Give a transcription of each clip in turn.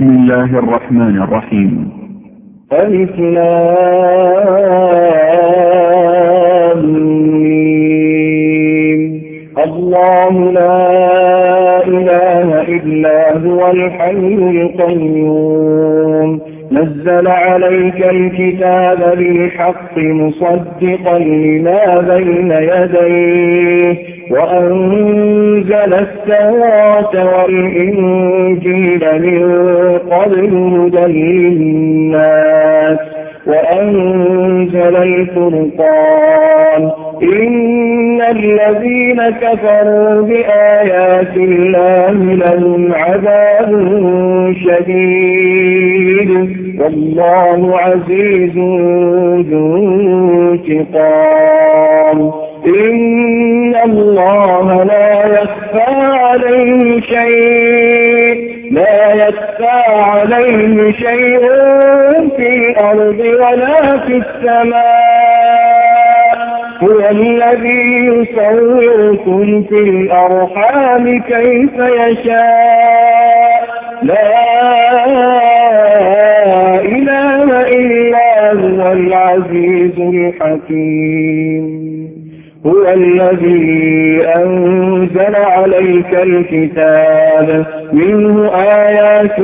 بسم الله الرحمن الرحيم. ألف لام ميم. الله لا إله إلا هو الحي القيوم نزل عليك الكتاب بالحق مصدقا لما بين يديه وأنزل التوراة والإنجيل من قبل هدى للناس وأنزل الفرقان إن الذين كفروا بآيات الله لهم عذاب شديد والله عزيز ذو انتقام إن الله لا يخفى عليه شيء في الأرض ولا في السماء هو الذي يصوركم في الأرحام كيف يشاء لا إله إلا هو العزيز الحكيم هو الذي أنزل عليك الكتاب منه آيات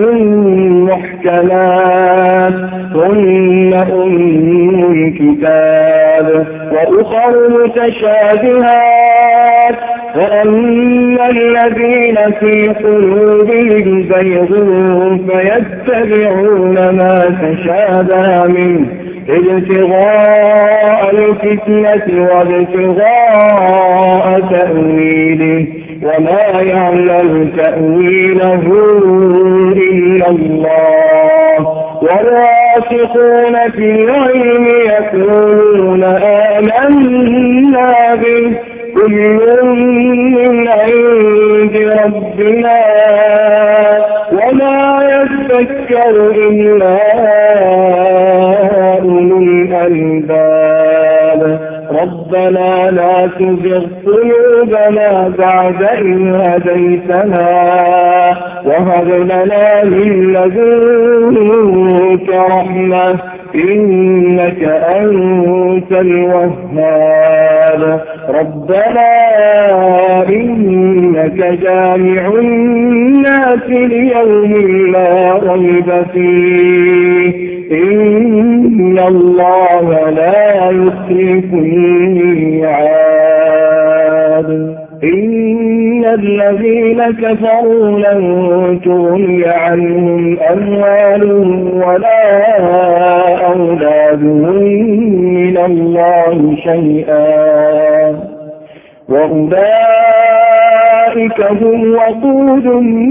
محكمات هن أم الكتاب وأخر متشابهات فأما الذين في قلوبهم زيغ فيتبعون ما تشابه منه ابتغاء الفتنة وابتغاء تأويله وما يعلم تأويله إلا الله والراسخون في العلم يقولون آمنا به كل من عند ربنا وما يذكر إلا أولو الألباب ربنا لا تزغ قلوبنا بعد إذ هديتنا وهب لنا من لدنك رحمة إنك أنت الوهاب ربنا إنك جامع الناس ليوم لا ريب فيه إن الله لا يخلف الميعاد إن الذين كفروا لن تغني عنهم أموالهم ولا أولادهم من الله شيئا وأولئك هم وقود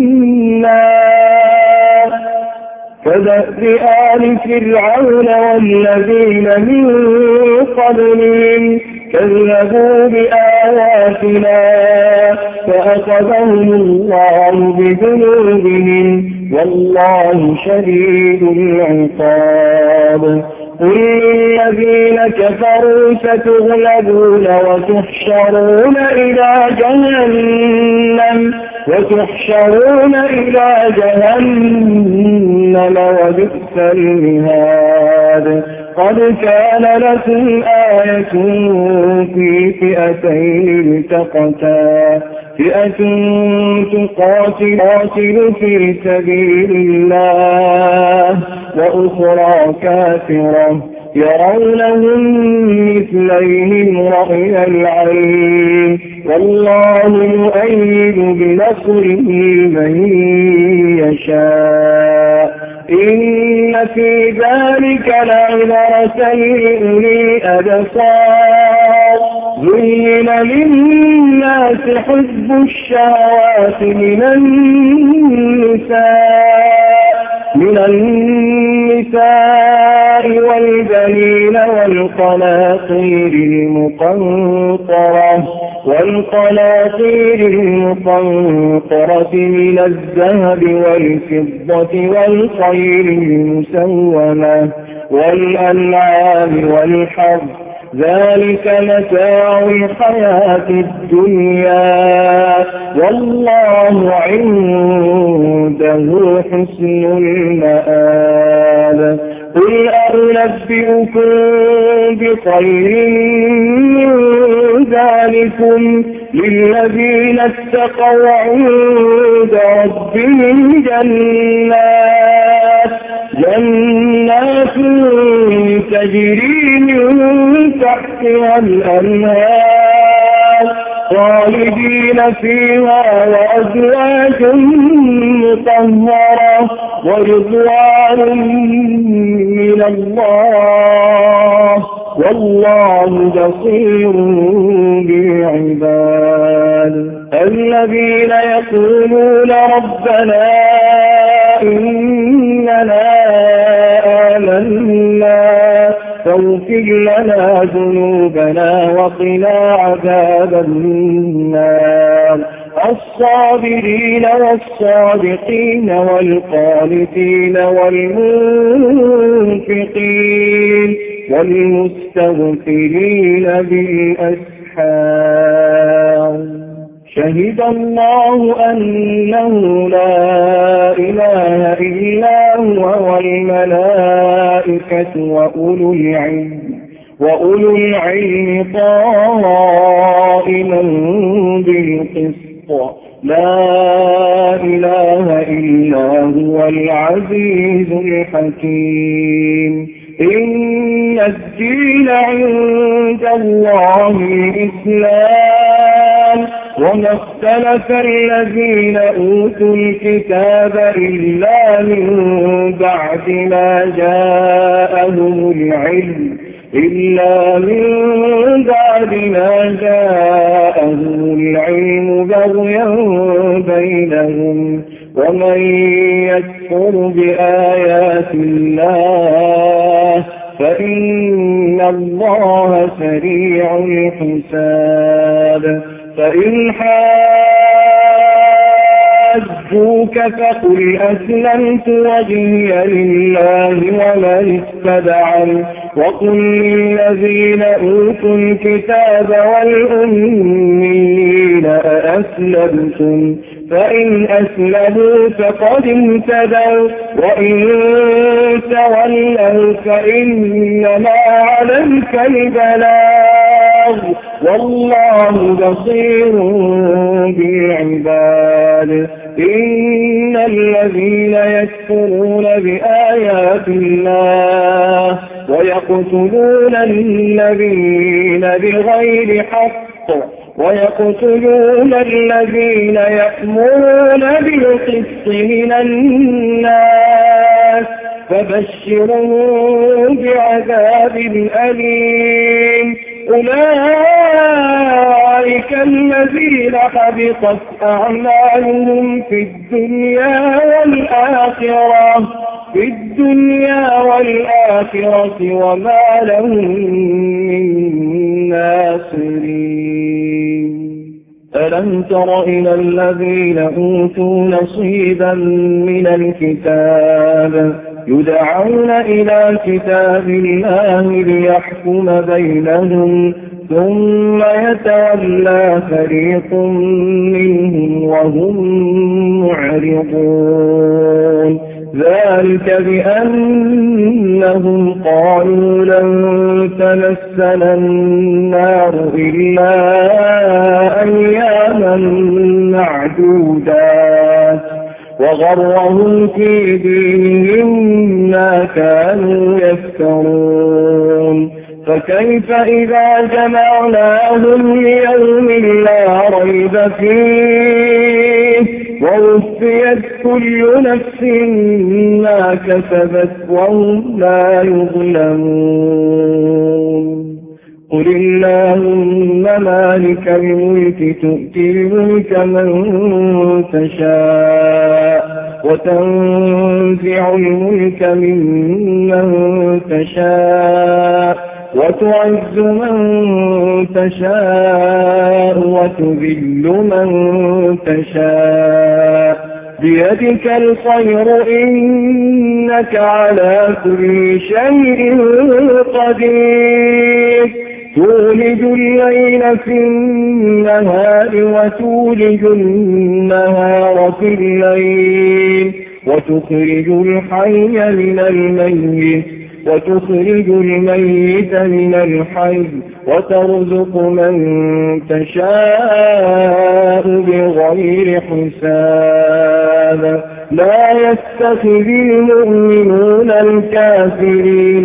النار كدأب آل فرعون والذين من قبلهم كذبوا بآياتنا فأخذهم الله بذنوبهم والله شديد العقاب قل للذين كفروا ستغلبون وتحشرون إلى جهنم وبئس المهاد قد كان لكم آية في فئتين التقتا فئة تقاتل في سبيل الله وأخرى كافرة يرونهم مثليهم رأي العين والله يؤيد بنصره من يشاء إن في ذلك لعبرة لأولي الأبصار زين للناس حب الشهوات من النساء والبنين والقناطير المقنطرة من الذهب والفضة والخيل المسومة والأنعام والحرث ذلك متاع الحياة الدنيا والله عنده عنده حسن المآب. قل أنبئكم بخير من ذلكم للذين اتقوا عند ربهم جنات تجري من تحتها الأنهار خالدين فيها وأزواج مطهرة ورضوان من الله والله بصير بالعباد. الذين يقولون ربنا إننا آمنا فاغفر لنا ذنوبنا وقنا عذاب النار. الصابرين والصادقين والقانتين والمنفقين والمستغفرين بالأسحار. شهد الله أنه لا إله إلا هو والملائكة وأولو العلم قائما بالقسط لا إله إلا هو العزيز الحكيم. إن الدين عند الله الإسلام وما اختلف الذين أوتوا الكتاب إلا من بعد ما جاءهم العلم بغيا بينهم. ومن يكفر بآيات الله فإن الله سريع الحساب. فإن حاجوك فقل أسلمت وجهي لله ومن اتبعني وقل للذين أوتوا الكتاب والأميين أأسلمتم فإن أسلموا فقد اهتدوا وإن تولوا فإنما عليك البلاغ والله بصير بالعباد. إن الذين يكفرون بآيات الله ويقتلون النبيين بغير حق ويقتلون الذين يأمرون بالقسط من الناس فبشرهم بعذاب أليم. أولئك الذين حبطت أعمالهم في الدنيا والآخرة وما لهم من ناصرين. ألم تر إلى الذين أوتوا نصيبا من الكتاب يدعون إلى كتاب الله ليحكم بينهم ثم يتولى فريق منهم وهم معرضون. ذلك بأنهم قالوا لن تمسنا النار إلا أياما معدودات وغرهم في دينهم ما كانوا يفترون. فكيف إذا جمعناهم ليوم لا ريب فيه ووفيت كل نفس ما كسبت وهم لا يظلمون. قل اللهم مالك الملك تؤتي الملك من تشاء وتنزع الملك ممن تشاء وتعز من تشاء وتذل من تشاء بيدك الخير إنك على كل شيء قدير. تولج الليل في النهار وتولج النهار في الليل وتخرج الحي من الميت وتخرج الميت من الحي وترزق من تشاء بغير حساب لا يتخذ المؤمنون الكافرين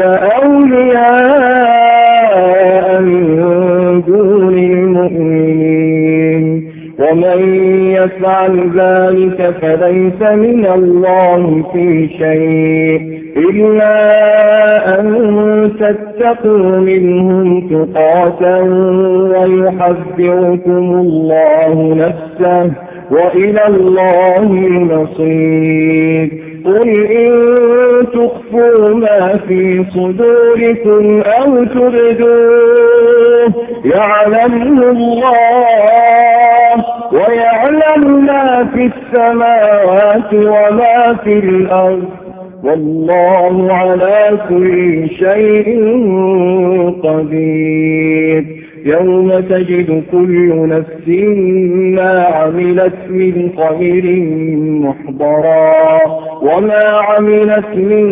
أولياء من دون المؤمنين ومن يفعل ذلك فليس من الله في شيء إلا أن تتقوا منهم تقاة ويحذركم الله نفسه وإلى الله المصير قل إن تخفوا ما في صدوركم أو تبدوه يعلمه الله ويعلم ما في السماوات وما في الأرض والله على كل شيء قدير يوم تجد كل نفس ما عملت من خير محضرا وما عملت من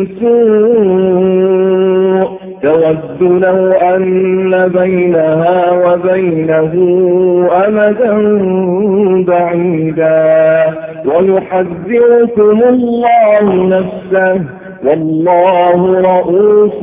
سوء تود لو أن بينها وبينه أمدا بعيدا ويحذركم الله نفسه والله رؤوف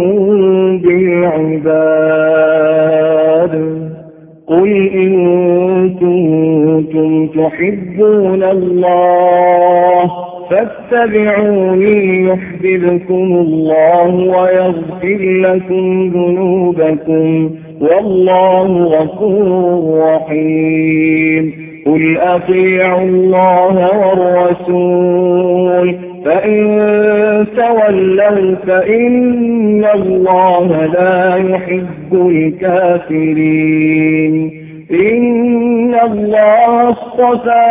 بالعباد قل إن كنتم تحبون الله فاتبعوني يحببكم الله ويغفر لكم ذنوبكم والله غفور رحيم قل أطيعوا الله والرسول فإن تولوا فإن الله لا يحب الكافرين إن الله اصطفى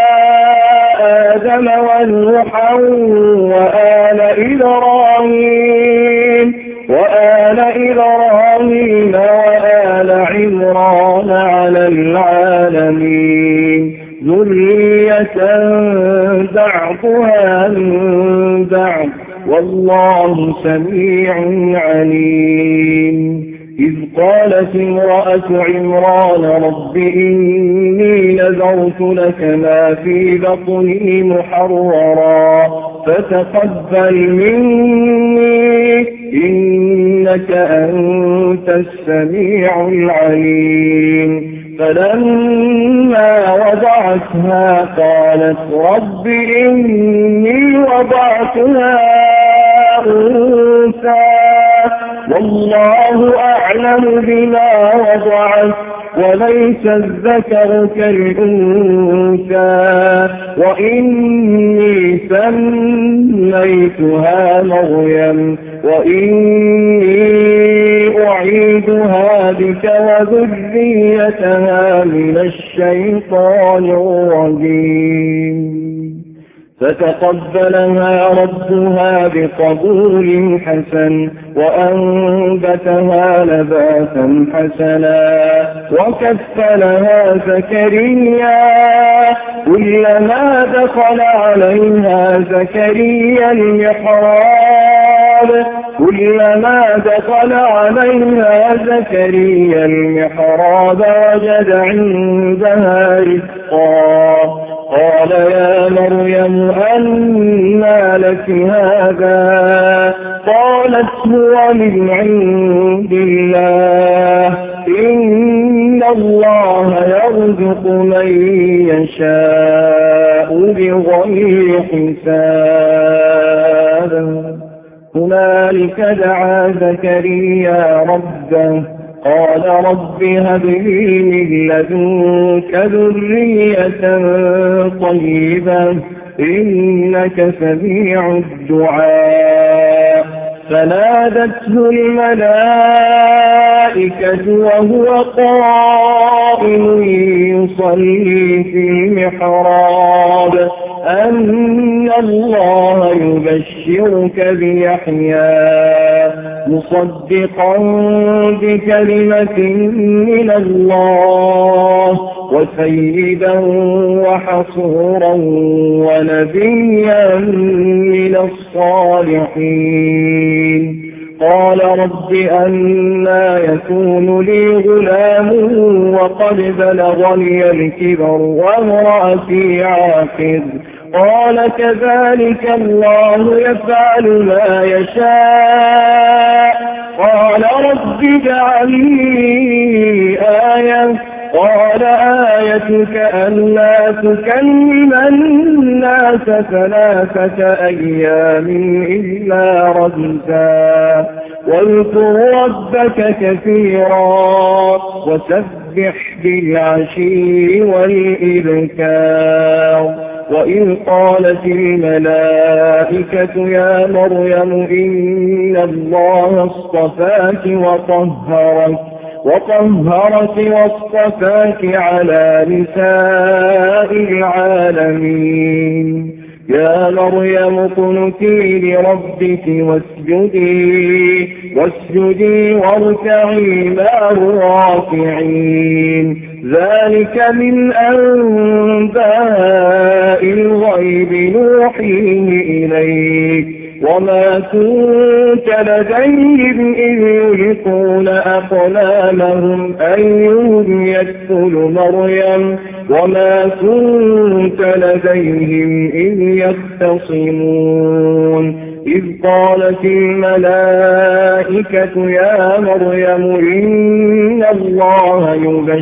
آدم ونوحا وآل إبراهيم وآل عمران على العالمين ذرية بعضها من بعض والله سميع عليم إذ قالت امرأة عمران رب إني نذرت لك ما في بطني محررا فتقبل مني إنك أنت السميع العليم فلما وضعتها قالت رب إني وضعتها أنثى والله أعلم بما وضعت وليس الذكر كالأنثى وإني سميتها مريم وإني أعيدها بك وذريتها من الشيطان الرجيم فتقبلها ربها بقبول حسن وأنبتها نباتا حسنا وكفلها زكريا كلما دخل عليها زكريا المحراب وجد عندها رزقا قال يا مريم أنى لك هذا قالت هو من عند الله إن الله يرزق من يشاء بغير حساب هنالك دعا زكريا ربه قال رب هب لي من لدنك ذرية طيبة إنك سميع الدعاء فنادته الملائكة وهو قائم يصلي في المحراب أن الله يبشرك بيحيى مصدقا بكلمة من الله وسيدا وحصورا ونبيا من الصالحين. قال رب أنى يكون لي غلام وقد بلغني الكبر وامرأتي عاقر. قال كذلك الله يفعل ما يشاء. قال رب اجعل لي آية. قال آيتك ألا تكلم الناس 3 أيام إلا رمزا واذكر ربك كثيرا وسبح بالعشي والإبكار. وإذ قالت الملائكة يا مريم إن الله اصطفاك وطهرك واصطفاك على نساء العالمين. يا مريم اقنتي لربك واسجدي واركعي مع الراكعين. ذلك من أنباء الغيب نوحيه إليك وما كنت لديهم إذ يلقون أقلامهم أيهم يكفل مريم وما كنت لديهم إذ يختصمون. إذ قالت الملائكة يا مريم إن الله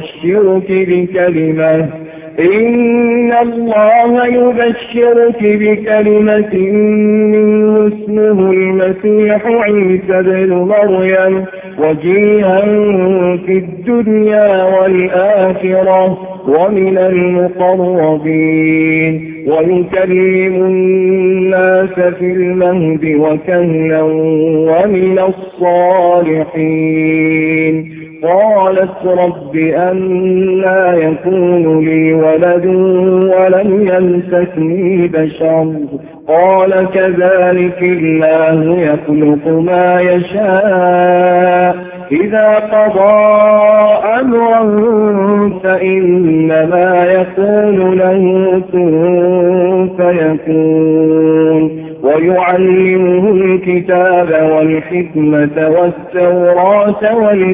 يبشرك بكلمة منه اسمه المسيح عيسى ابن مريم وجيها في الدنيا والآخرة ومن المقربين ويكلم الناس في المهد وكهلا ومن الصالحين. قالت رب أنى يكون لي ولد ولم يمسسني بشر. قال كذلك الله يخلق ما يشاء إذا قضى أمرا فإنما يقول له كن فيكون. ويعلمه الكتاب والحكمة والتوراة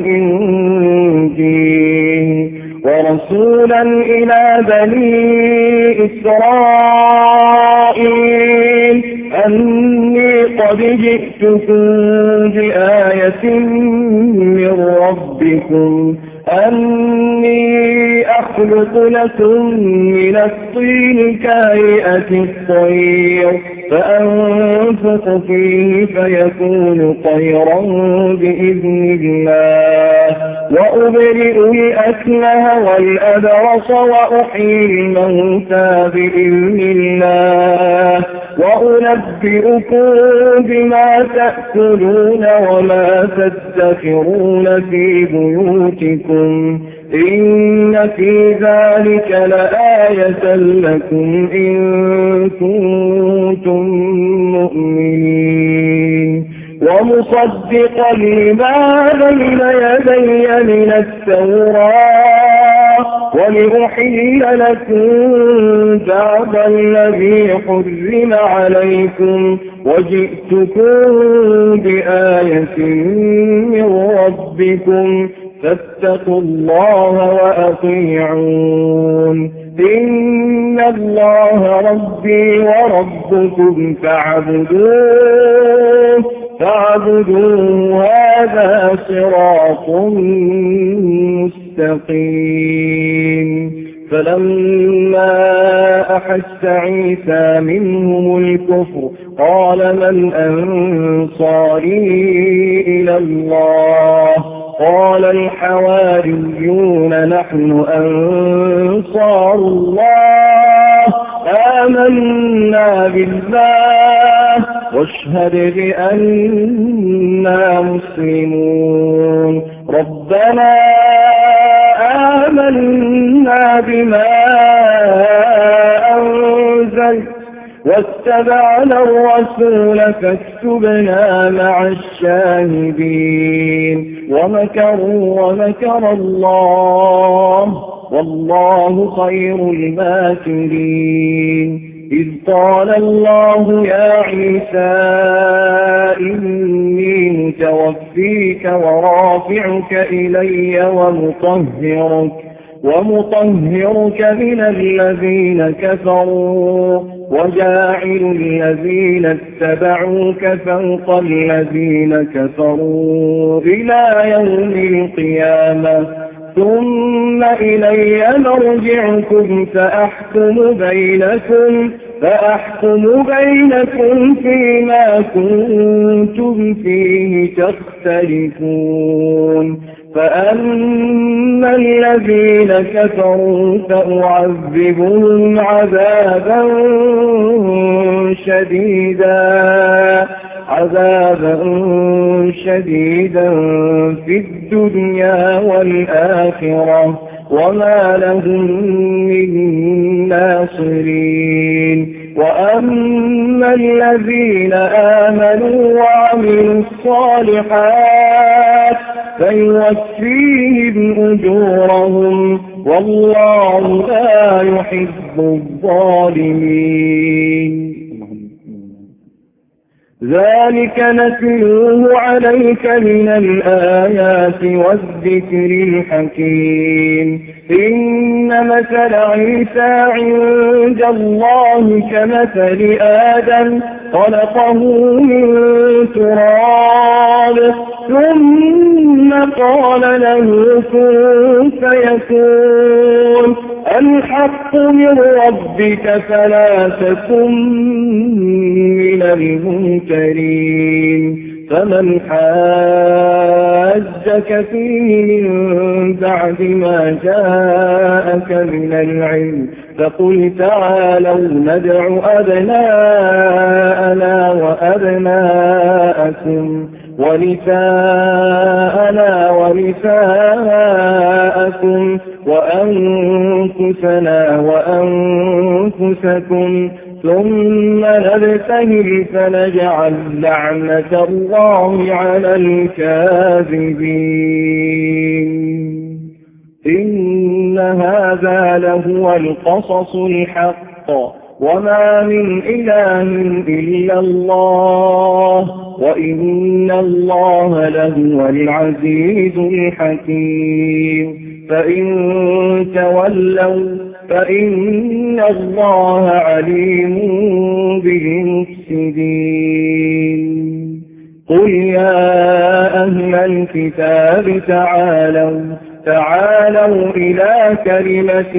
والإنجيل ورسولا إلى بني إسرائيل أني قد جئتكم بآية من ربكم أني أخلق لكم من الطين كهيئة الطير فأنفخ فيه فيكون طيرا بإذن الله وأبرئ الأكمه والأبرص وأحيي الموتى بإذن الله وأنبئكم بما تأكلون وما تدخرون في بيوتكم إن في ذلك لآية لكم إن كنتم مؤمنين. ومصدقا لما بين يدي من التوراة ولأحل لكم بعض الذي حرم عليكم وجئتكم بآية من ربكم فاتقوا الله وأطيعون. إن الله ربي وربكم فاعبدوه هذا صراط مستقيم. فلما أحس عيسى منهم الكفر قال من أنصاري إلى الله قال الحواريون نحن أنصار الله آمنا بالله واشهد بأننا مسلمون. ربنا آمنا بما أنزلت واتبعنا الرسول فاكتبنا مع الشاهدين ومكروا ومكر الله والله خير الماكرين إذ قال الله يا عيسى إني متوفيك ورافعك إلي ومطهرك من الذين كفروا وجاعل الذين اتبعوك فوق الذين كفروا إلى يوم القيامة ثم إلي مرجعكم فأحكم بينكم فيما كنتم فيه تختلفون فأما الذين كفروا فأعذبهم عذابا شديدا في الدنيا والآخرة وما لهم من ناصرين وأما الذين آمنوا وعملوا الصالحات فيوفيهم أجورهم والله لا يحب الظالمين ذلك نتلوه عليك من الآيات والذكر الحكيم إن مثل عيسى عند الله كمثل آدم خلقه من تراب ثم قال له كن فيكون الحق من ربك فلا تكن من الممترين فمن حاجك فيه من بعد ما جاءك من العلم فقل تعالوا ندع أبناءنا وأبناءكم ونساءنا ونساءكم وأنفسنا وأنفسكم ثم نبتهل فنجعل لعنة الله على الكاذبين إن هذا لهو القصص الحق وما من إله إلا الله وإن الله لهو العزيز الحكيم فإن تولوا فإن الله عليم بالمفسدين قل يا أهل الكتاب تعالوا إلى كلمة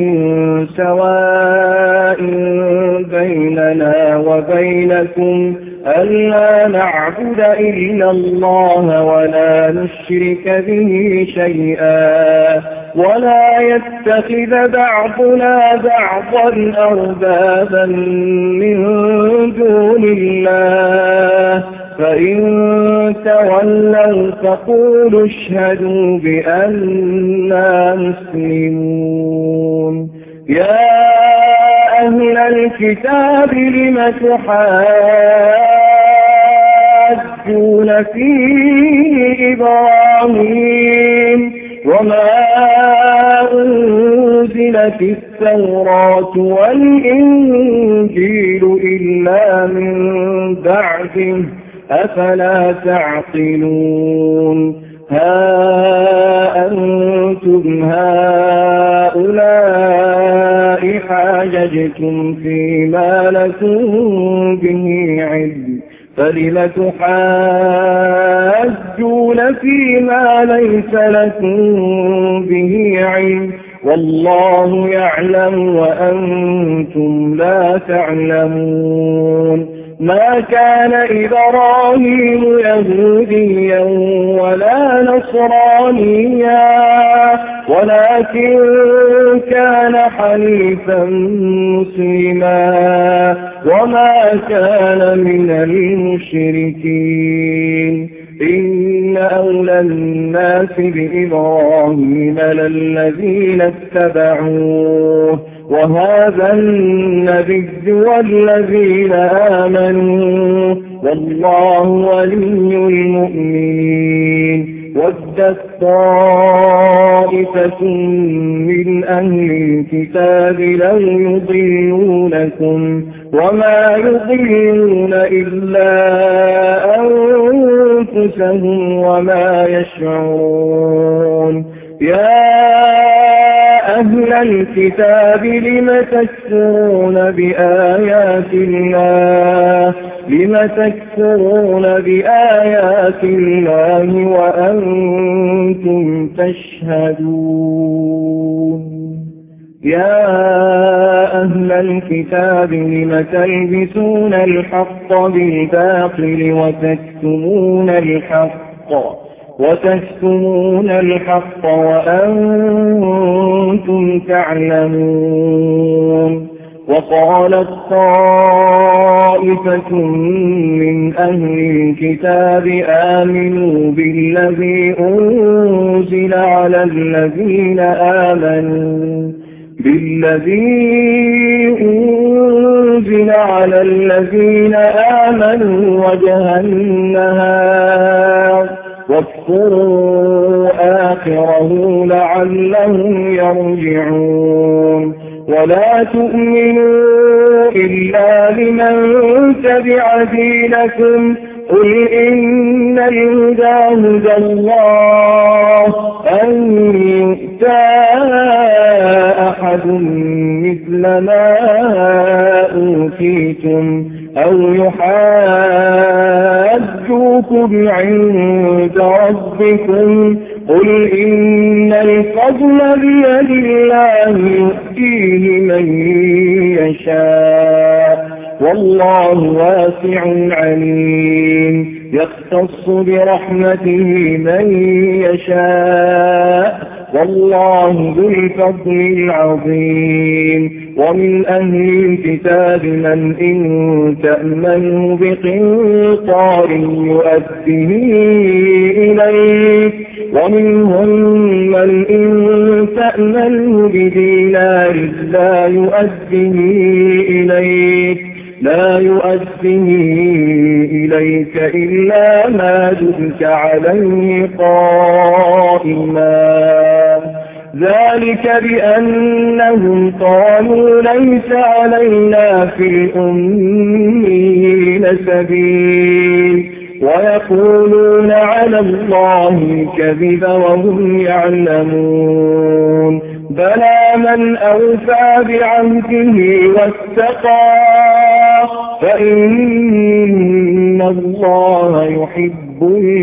سواء بيننا وبينكم ألا نعبد إلا الله ولا نشرك به شيئا ولا يتخذ بعضنا بعضا أربابا من دون الله فإن تولوا فقولوا اشهدوا بأننا مسلمون يا أهل الكتاب لم تحاجون في إبراهيم وما أنزلت التوراة والإنجيل إلا من بعده أفلا تعقلون ها أنتم هؤلاء حاججتم فيما لكم به علم فلم تحاجون فيما ليس لكم به علم والله يعلم وأنتم لا تعلمون ما كان إبراهيم يهوديا ولا نصرانيا ولكن كان حنيفا مسلما وما كان من المشركين إن أولى الناس بإبراهيم للذين اتبعوه وهذا النبي والذين آمنوا والله ولي المؤمنين. ودت طائفة من أهل الكتاب لو يضلونكم وما يضلون إلا أنفسهم وما يشعرون. يا أهل الكتاب لم تكفرون بآيات الله وأنتم تشهدون. يا أهل الكتاب لم تلبسون الحق بالباطل وتكتمون الحق وأنتم تعلمون. وقالت طائفة من أهل الكتاب آمنوا بالذي أنزل على الذين آمنوا وجه النهار واكفروا آخره لعلهم يرجعون. ولا تؤمنوا إلا لمن تبع دينكم قل إن الهدى هدى الله أن يؤتى أحد مثل ما أوتيتم أو يحاجوكم عند ربكم قل إن الفضل بيد الله يؤتيه من يشاء والله واسع عليم. يختص برحمته من يشاء والله ذو الفضل العظيم. ومن أهل الكتاب من إن تأمنه بقنطار يؤديه إليك ومنهم من إن تأمنه بدينار لا يؤديه إليك إلا ما دمت عليه قائما. ذلك بأنهم قالوا ليس علينا في الأميين سبيل ويقولون على الله الكذب وهم يعلمون. بلى من أوفى بعهده واتقى فإن الله يحب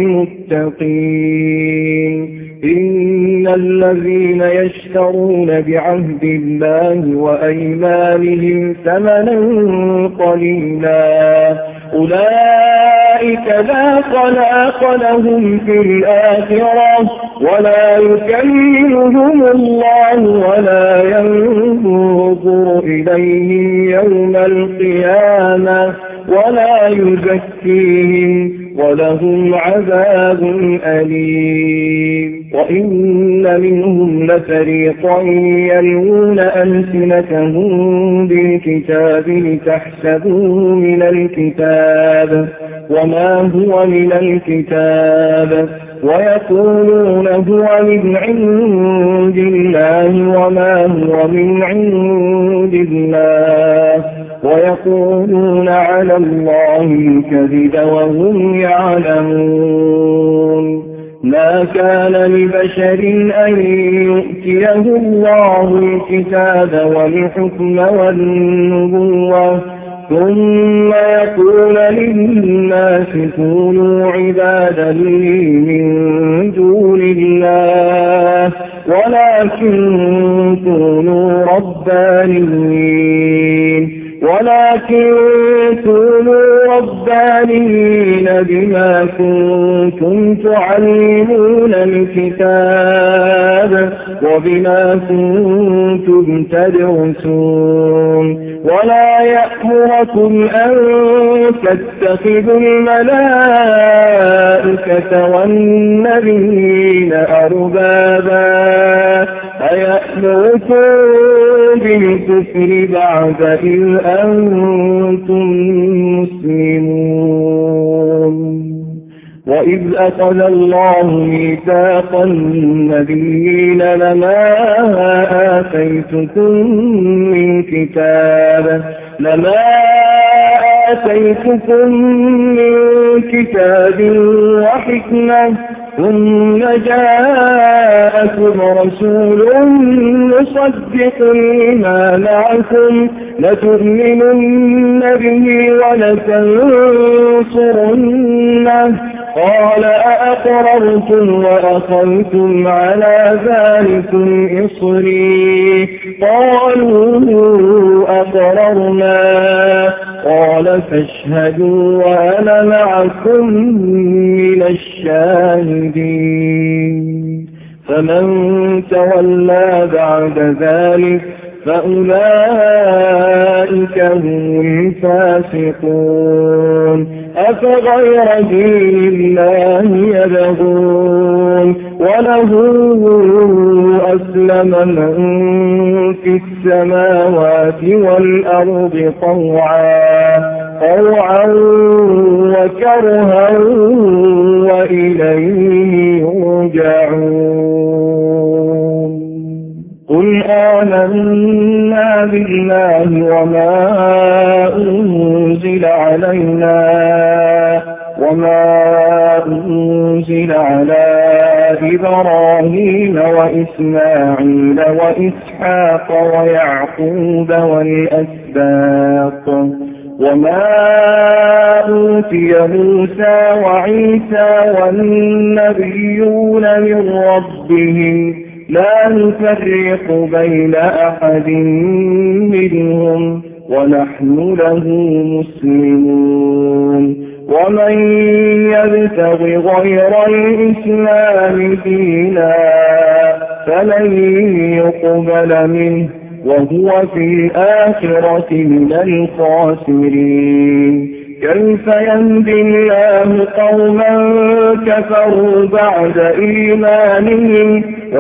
المتقين. إن الذين يشترون بعهد الله وأيمانهم ثمنا قليلا أولئك لا خلاق لهم في الآخرة ولا يكلمهم الله ولا ينظر إليهم يوم القيامة ولا يزكيهم ولهم عذاب أليم. وإن منهم لفريقا يلوون ألسنتهم بالكتاب لتحسبوه من الكتاب وما هو من الكتاب ويقولون هو من عند الله وما هو من عند الله ويقولون على الله الكذب وهم يعلمون. ما كان لبشر أن يؤتيه الله الكتاب والحكم والنبوة ثم يقول للناس كونوا عبادا لي من دون الله ولكن كونوا ربانيين بما كنتم تعلمون الكتاب وبما كنتم تدرسون. ولا يأمركم أن تتخذوا الملائكة والنبيين أربابا أيأمركم بالكفر بعد إذ أنتم مسلمون وإذ أخذ الله ميثاق النبيين لما آتيتكم من كتاب وحكمة ثم جاءكم رسول مصدق لما معكم لتؤمنن به ولتنصرنه قال أأقررتم وأخذتم على ذلكم إصري قالوا أقررنا قال فاشهدوا وأنا معكم من الشاهدين فمن تولى بعد ذلك فأولئك هم الفاسقون أفغير دين الله يبغون وله أسلم من في السماوات والأرض طوعا وكرها وإليه يرجعون قل آمنا بالله وما أنزل على إبراهيم وإسماعيل وإسحاق ويعقوب والأسباط وما أوتي موسى وعيسى والنبيون من ربهم لا نفرق بين أحد منهم ونحن له مسلمون ومن يبتغ غير الإسلام دينا فلن يقبل منه وهو في الآخرة من الخاسرين كيف يهدي الله قوما كفروا بعد إيمانهم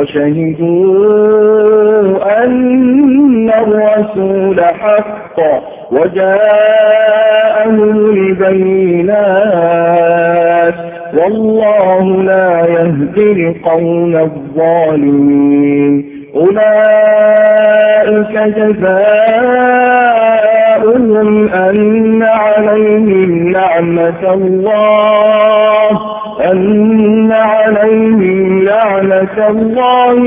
وشهدوا أن الرسول حق وجاءهم البينات والله لا يهدي القوم الظالمين أولئك جزاؤهم أن عليهم لعنة الله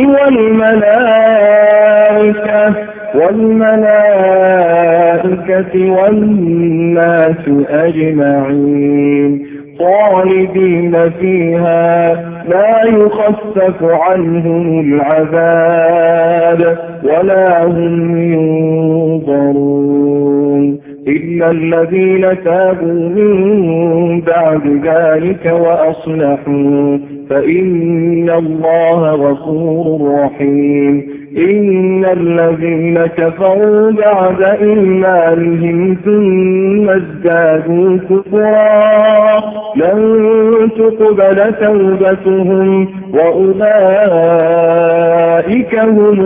والملائكة والناس أجمعين خالدين فيها لا يخفف عنهم العذاب ولا هم ينظرون إلا الذين تابوا من بعد ذلك وأصلحوا فإن الله غفور رحيم إن الذين كفروا بعد إيمانهم ثم ازدادوا كفرا لن تقبل توبتهم وأولئك هم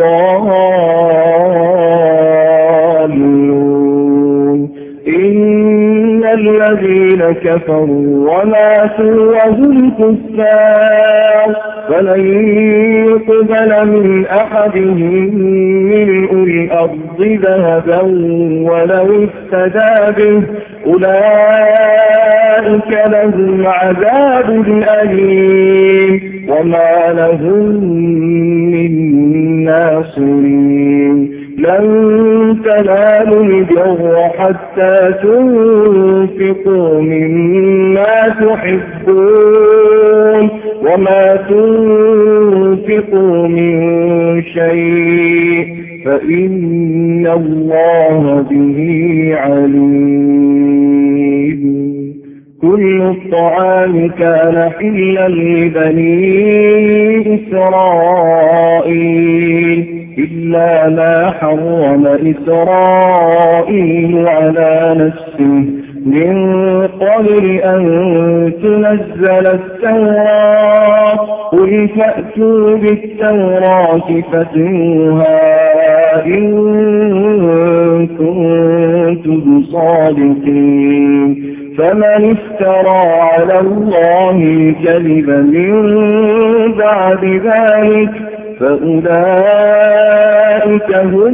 الضالون إن الذين كفروا وماتوا وهم كفار فلن يقبل من أحدهم ملء الأرض ذهبا ولو افتدى به أولئك لهم عذاب أليم وما لهم من ناصرين لن تنالوا البر حتى تنفقوا مما تحبون وما تنفقوا من شيء فإن الله به عليم كل الطعام كان حلا لبني إسرائيل إلا ما حرم إسرائيل على نفسه من قبل أن تنزل التوراة قل فأتوا بالتوراة فاتلوها إن كنتم صادقين فمن افترى على الله الكذب من بعد ذلك فأولئك هم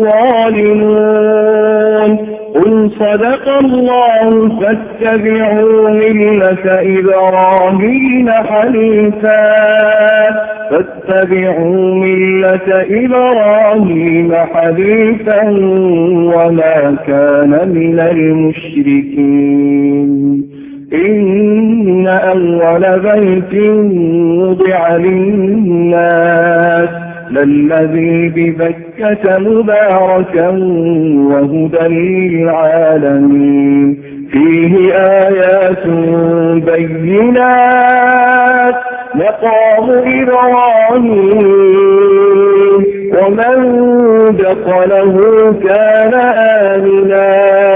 الظالمون قل صدق الله فاتبعوا ملة إبراهيم حنيفا وما كان من المشركين إن أول بيت وضع للناس للذي ببكة مباركا وهدى للعالمين فيه آيات بينات مقام إبراهيم ومن دخله كان آمنا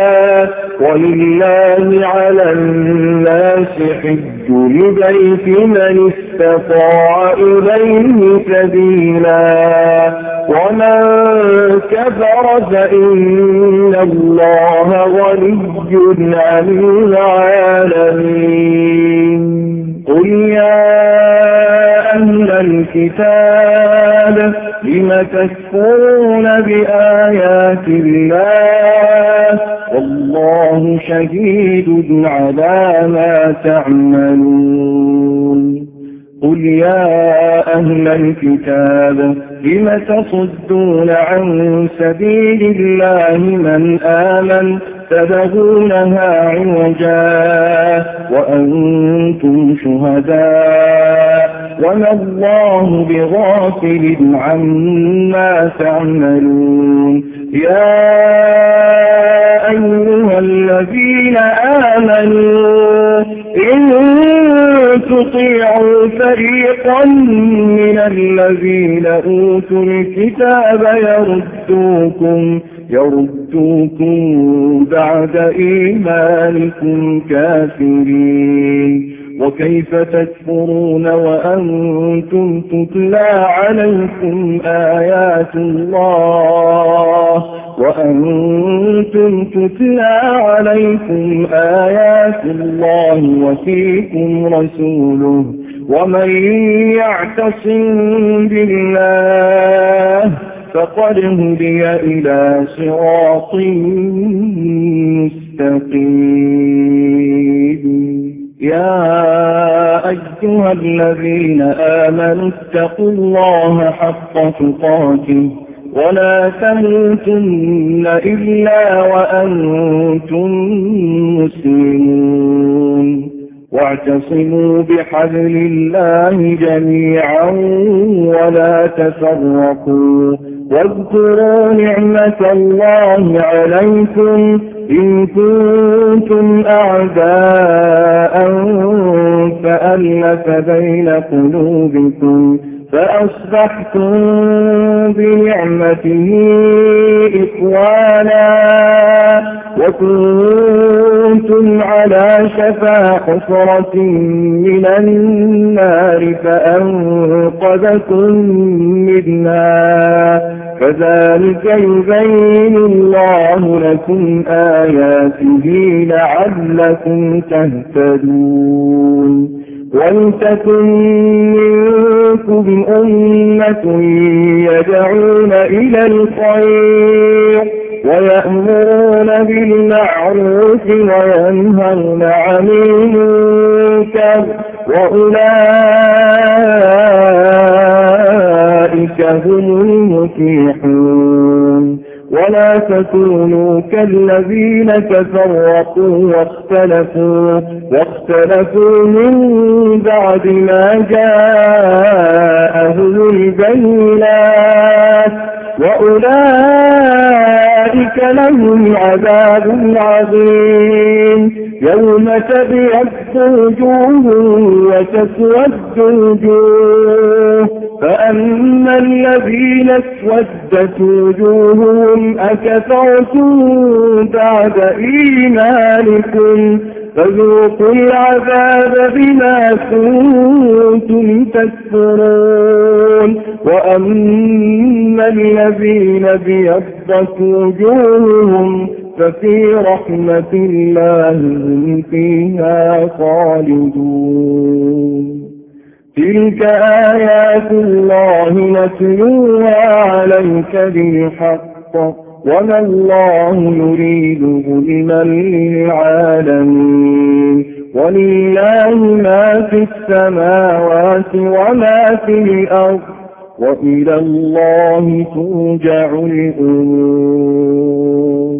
ولله على الناس حج البيت من استطاع إليه سبيلا ومن كفر فإن الله غني عن العالمين قل يا أهل الكتاب لم تكفرون بآيات الله والله شهيد على ما تعملون قل يا أهل الكتاب لم تصدون عن سبيل الله من آمن تبغونها عوجا وأنتم شهداء وما الله بغافل عما تعملون يا أيها الذين آمنوا إن تطيعوا فريقا من الذين أوتوا الكتاب يردوكم بعد إيمانكم كافرين وكيف تكفرون وأنتم تتلى عليكم آيات الله وفيكم رسوله ومن يعتصم بالله فقد هدي إلى صراط مستقيم يا أيها الذين آمنوا اتقوا الله حق تقاته ولا تموتن إلا وأنتم مسلمون واعتصموا بحبل الله جميعا ولا تفرقوا واذكروا نعمة الله عليكم إن كنتم أعداء فألف بين قلوبكم فأصبحتم بنعمته إخوانا وكنتم على شفا حفرة من النار فأنقذكم منها كذلك يبين الله لكم آياته لعلكم تهتدون ولتكن منكم أمة يدعون إلى الخير ويأمرون بالمعروف وينهون عن المنكر وأولئك هم المفلحون ولا تكونوا كالذين تفرقوا واختلفوا من بعد ما جاءهم البينات وأولئك لهم عذاب عظيم يوم تبيض وجوه وتسود وجوه فأما الذين اسودت وجوههم أكفرتم بعد إيمانكم فذوقوا العذاب بما كنتم تكفرون. وأما الذين ابيضت وجوههم ففي رحمة الله هم فيها خالدون. تلك آيات الله نتلوها عليك بالحق وما الله يريد ظلما للعالمين. ولله ما في السماوات وما في الأرض وإلى الله ترجع الأمور.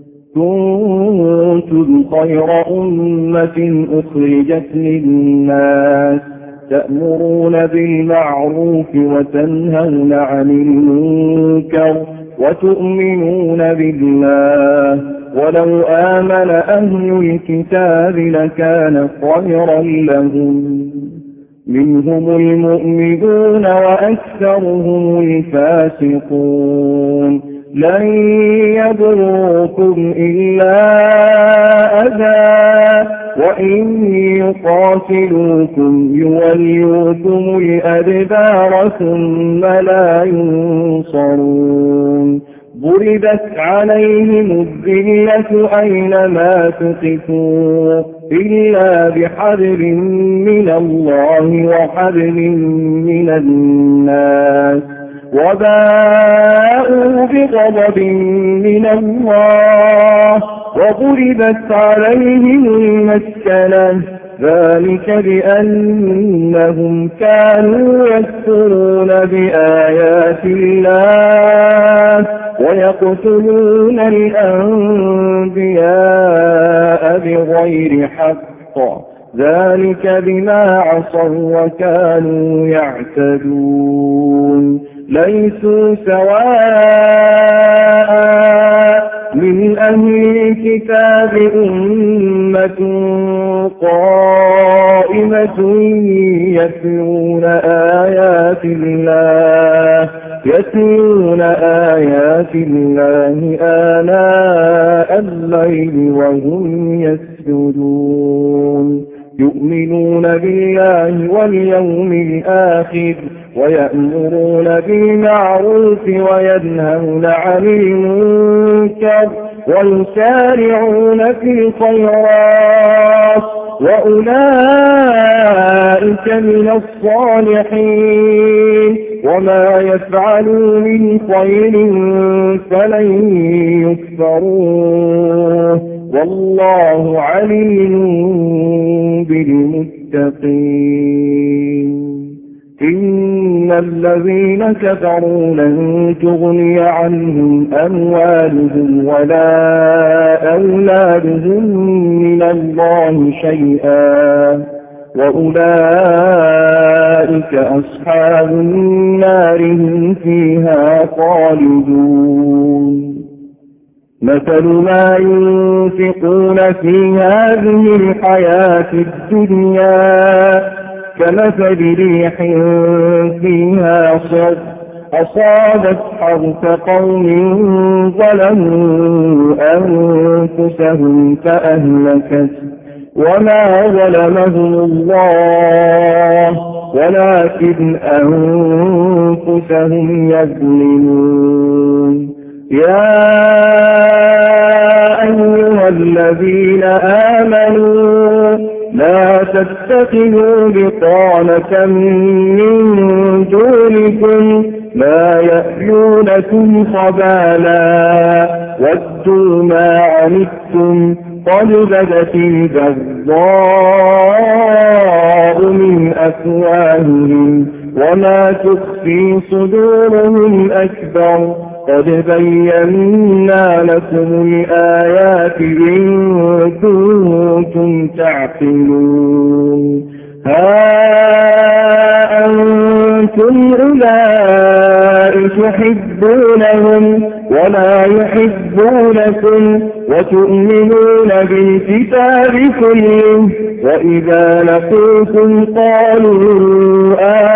كنتم خير أمة أخرجت للناس تأمرون بالمعروف وتنهون عن المنكر وتؤمنون بالله. ولو آمن أهل الكتاب لكان خيرا لهم منهم المؤمنون وأكثرهم الفاسقون. لن يضروكم إلا أذى وإن يقاتلوكم يولوكم الأدبار ثم لا ينصرون. ضربت عليهم الذلة أينما ثقفوا إلا بحبل من الله وحبل من الناس وباءوا بغضب من الله وضربت عليهم المسكنة ذلك بأنهم كانوا يكفرون بآيات الله ويقتلون الأنبياء بغير حق ذلك بما عصوا وكانوا يعتدون. ليسوا سواء من أهل الكتاب أمة قائمة يتلون آيات الله آناء الليل وهم يسجدون. يؤمنون بالله واليوم الآخر ويأمرون بالمعروف وينهون عن المنكر ويسارعون في الخيرات وأولئك من الصالحين. وما يفعلوا من خير فلن يكفروه والله عليم بالمتقين. إن الذين كفروا لن تغني عنهم أموالهم ولا أولادهم من الله شيئا وأولئك أصحاب النار هم فيها خالدون. مثل ما ينفقون في هذه الحياة الدنيا كمثل ريح فيها صر أصابت حرث قوم ظلموا أنفسهم فأهلكت وما ظلمهم الله ولكن أنفسهم يظلمون. يا أيها الذين آمنوا لا تتخذوا بطانة من دونكم لا يألونكم خبالا ودوا ما عنتم قد بدت البغضاء من أفواههم وما تخفي صدورهم أكبر قد بينا لكم الآيات إن كنتم تعقلون. ها أنتم أولئك تحبونهم ولا يحبونكم وتؤمنون بالكتاب كله وإذا لقوكم قالوا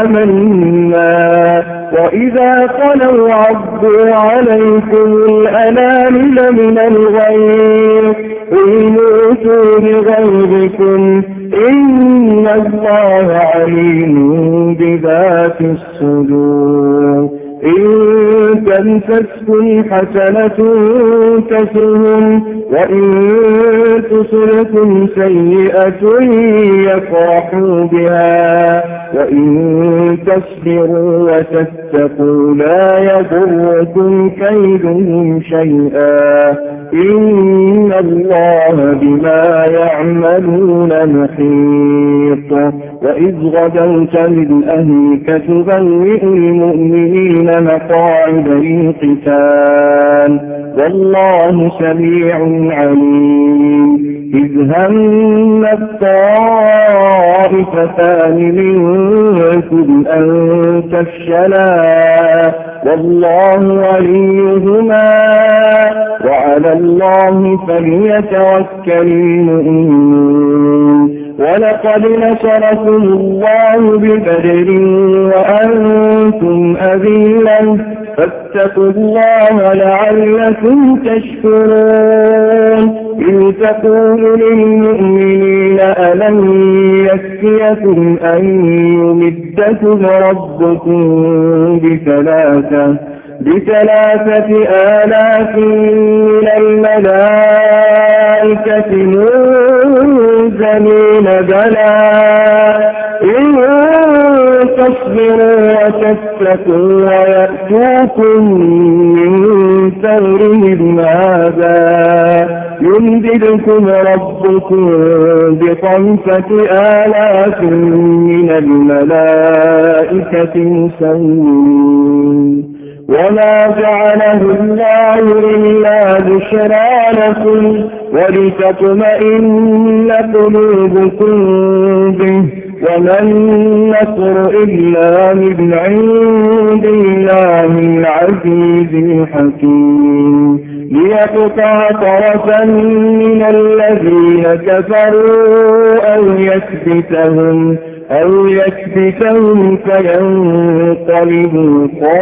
آمنا وإذا خلوا عضوا عليكم الأنامل من الغيظ قل موتوا بغيظكم إن الله عليم بذات الصدور إن تمسسكم حسنة تسؤهم وإن تصبكم سيئة يفرحوا بها وإن تصبروا وتتقوا لا يضركم كيدهم شيئا إن الله بما يعملون محيط وإذ غدوت من أهلك تبوئ المؤمنين مقاعد للقتال والله سميع عليم إذ هم الطائفتان منكم أن تفشلا والله وليهما وعلى الله فليتوكل المؤمنون ولقد نصركم الله ببدر وأنتم أذلة فاتقوا الله لعلكم تشكرون إذ تقول للمؤمنين ألم يكفيكم أن يمدكم ربكم بثلاثة آلاف من الملائكة منزلين بلى إن تصبروا وتتقوا ويأتوكم من فورهم هذا يمددكم ربكم ب5,000 من الملائكة مسومين وما جعله الله إلا بشرى لكم ولتطمئن قلوبكم به وما النصر إلا من عند الله العزيز الحكيم ليقطع طرفا من الذين كفروا أو يكبتهم فينقلبوا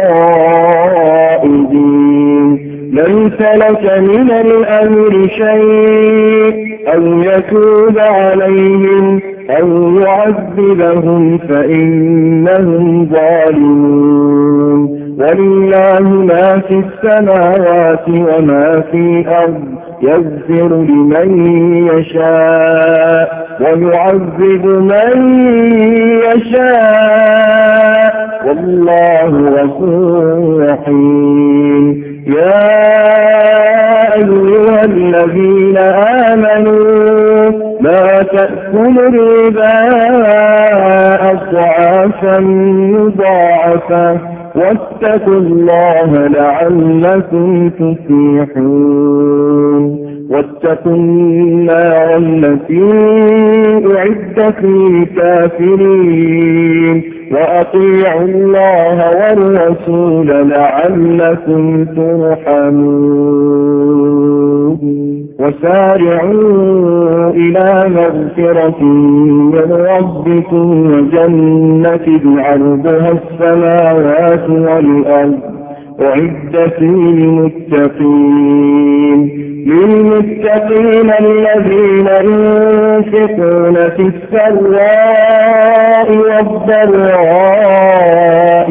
خائبين ليس لك من الأمر شيء أو يتوب عليهم أو يعذبهم فإنهم ظالمون ولله ما في السماوات وما في الأرض يغفر لمن يشاء ويعذب من يشاء والله غفور رحيم يا أيها الذين آمنوا لا تأكلوا الربا أضعافا مضاعفة واتقوا الله لعلكم تفلحون واتقوا النار التي أعدت للكافرين وأطيعوا الله والرسول لعلكم ترحمون وسارعوا إلى مغفرة من ربكم وجنة عرضها السماوات والأرض أعدت للمتقين الذين ينفقون في السراء والضراء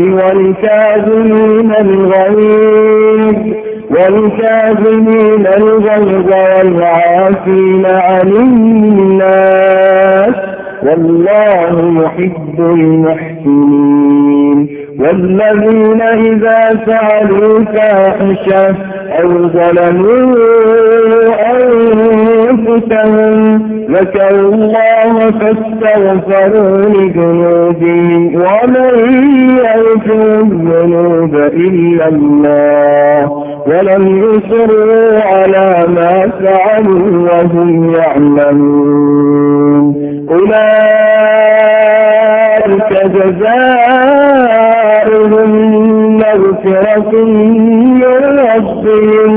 والكاظمين الغيظ والعافين عن الناس والله يحب المحسنين والذين إذا فعلوا فاحشة أو ظلموا أنفسهم ذكروا الله فاستغفروا لذنوبهم ومن يغفر الذنوب إلا الله ولم يصروا على ما فعلوا وهم يعلمون أولئك جزاؤهم مغفرة من ربهم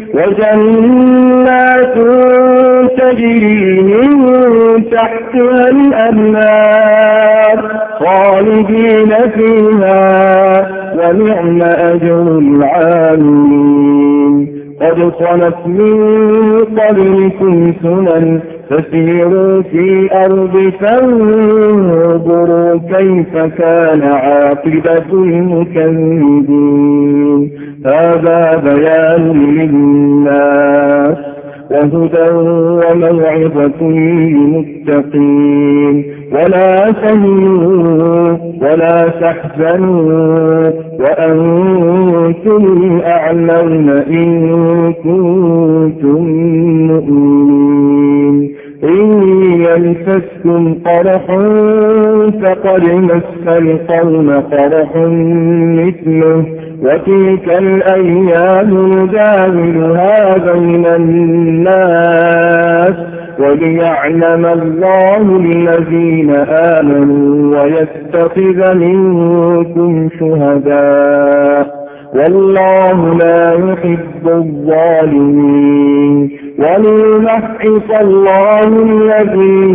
وجنات تجري من تحتها الأنهار خالدين فيها ونعم أجر العاملين قد خلت من قبلكم سنن فسيروا في الأرض فانظروا كيف كان عاقبة المكذبين. هذا بيان للناس وهدى وموعظة للمتقين. ولا تهنوا ولا تحزنوا وأنتم الأعلون إن كنتم مؤمنين. إن يمسسكم قرح فقد مس القوم قرح مثله وتلك الأيام نداولها بين الناس وليعلم الله الذين آمنوا ويتخذ منكم شهداء والله لا يحب الظالمين. وليمحص الله الذين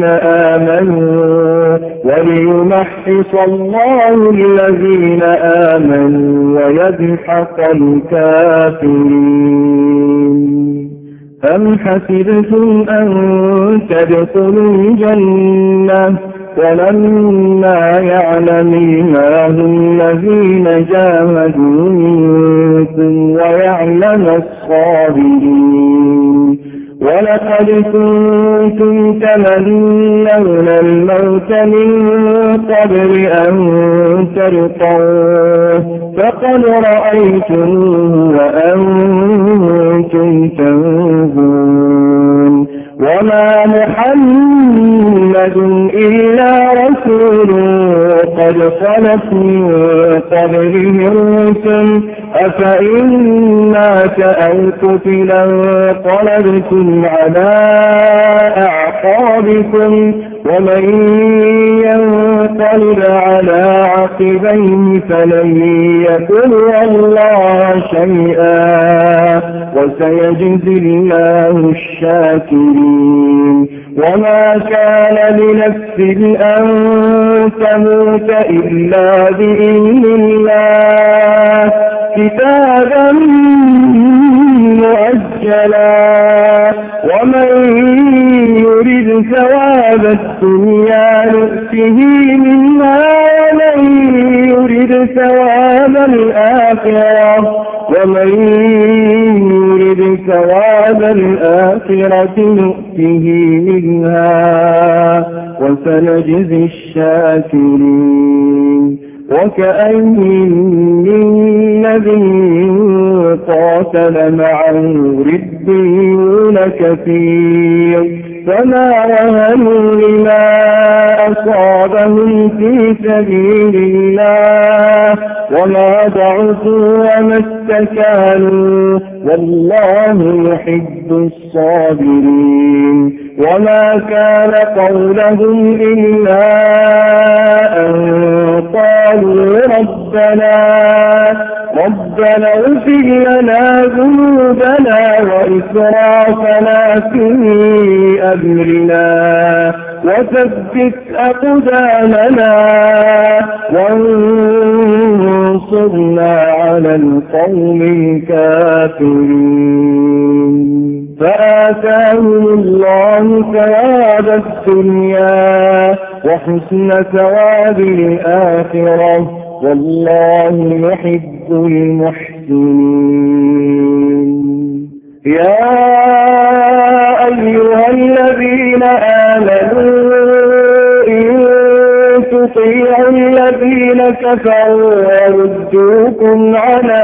آمنوا ويدحق الكافرين. أم حسبتم أن تدخلوا الجنة ولما يعلم الله الذين جاهدوا منكم ويعلم الصابرين. ولقد كنتم تمنون الموت من قبل أن تلقوه فقد رأيتموه وأنتم تنظرون. وما محمد إلا رسول قد خلت من قبله الرسل أفإن مات أو قتل انقلبتم على أعقابكم ومن ينقلب على عقبيه فلن يضر الله شيئا وسيجزي الله الشاكرين. وما كان لنفس أن تموت إلا بإذن الله كتابا مؤجلا ومن يرد ثواب الدنيا نؤته منها ومن يرد ثواب الآخرة نؤته منها وسنجزي الشاكرين. وكأين من نبي قاتل معه ربيون كثير فما وهنوا لما أصابهم في سبيل الله وما ضعفوا وما استكانوا والله يحب الصابرين. وما كان قولهم إلا أن قالوا ربنا اغفر لنا ذنوبنا وإسرافنا في أمرنا وثبت أقدامنا وانصرنا على القوم الكافرين. فآتاهم الله ثواب الدنيا وحسن ثواب الآخرة والله يحب المحسنين. يا أيها الذين آمنوا إن تطيعوا الذين كفروا يردوكم على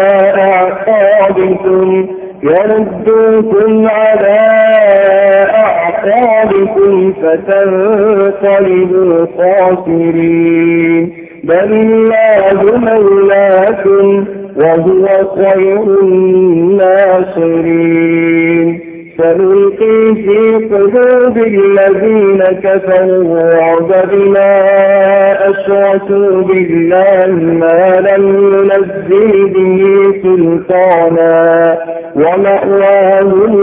أعقابكم فتنقلبوا خاسرين. بل الله مولاكم وهو خير الناصرين. سنلقي في قلوب الذين كفروا الرعب بما أشركوا بالله ما لم ينزل به سلطانا ومأواهم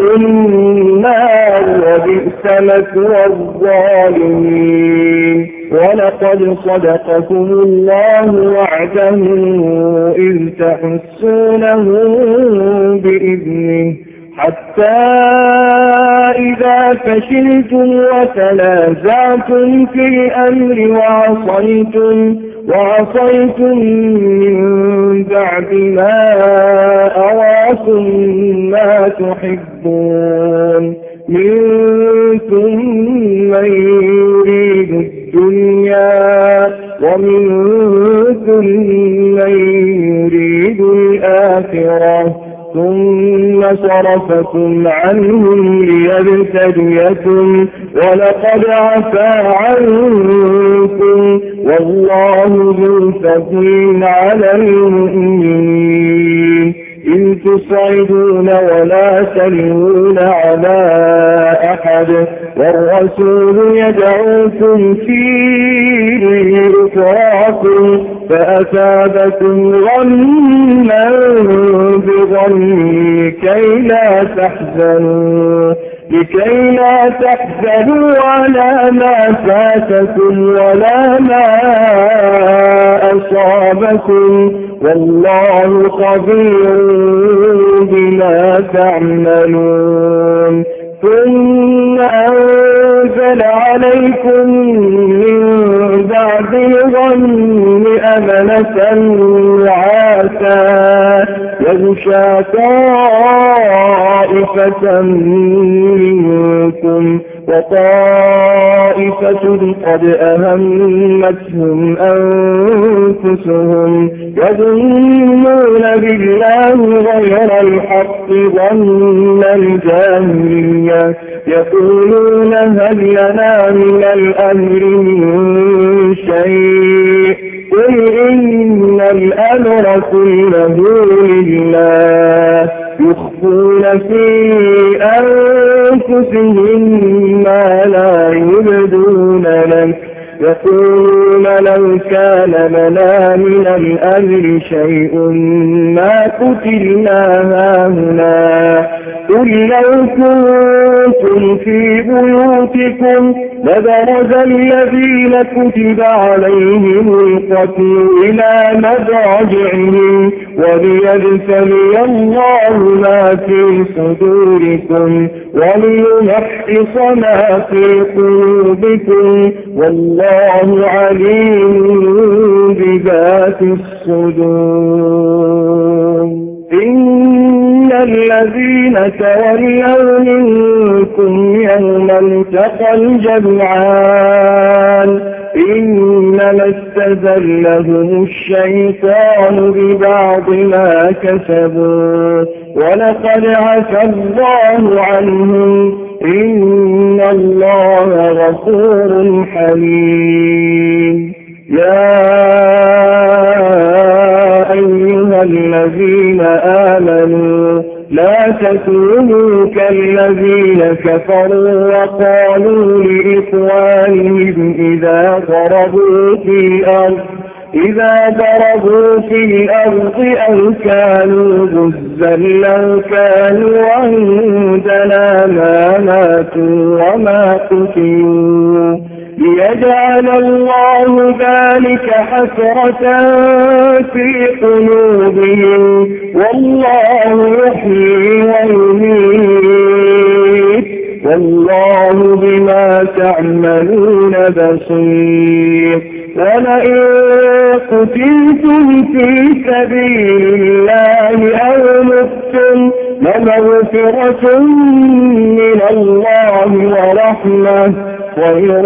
النار وبئس مثوى الظالمين. ولقد صدقكم الله وعده إذ تحسونهم بإذنه حتى إذا فشلتم وتنازعتم في الأمر وعصيتم من بعد ما أراكم ما تحبون منكم من يريد الدنيا ومنكم من يريد الآخرة ثم صرفكم عنهم ليبتليكم ولقد عفا عنكم والله ذو فضل على المؤمنين إن تصعدون ولا تلوون على أحد والرسول يدعوكم في أخراكم فأثابكم غما بغم لكي لا تحزنوا على ما فاتكم ولا ما أصابكم والله خبير بما تعملون ثم أنزل عليكم من بعد الغم أمنة نعاسا يغشى طائفة منكم وطائفة قد أهمتهم أنفسهم يظنون بالله غير الحق ظن الجاهلية يقولون هل لنا من الأمر من شيء قل إن الأمر كله لله يخفون في أنفسهم ما لا يبدون لك يقولون لو كان لنا من الأمر شيء ما قتلنا هاهنا قل لو كنتم في بيوتكم لبرز الذين كتب عليهم القتل إلى مضاجعهم وليبتلي الله ما في صدوركم وليمحص ما في قلوبكم والله عليم بذات الصدور إن الذين تولوا منكم يوم التقى الجمعان إنما استزلهم الشيطان ببعض ما كسبوا ولقد عفا الله عنهم إن الله غفور حليم يا أيها الذين آمنوا لا تكونوا كالذين كفروا وقالوا لإخوانهم إذا ضربوا في الأرض أو كانوا غزا لو كانوا عندنا ما ماتوا وما قتلوا ليجعل الله ذلك حسرة في قلوبهم والله يحيي ويميت والله بما تعملون بصير ولئن قتلتم في سبيل الله أو متم لمغفرة من الله ورحمة خير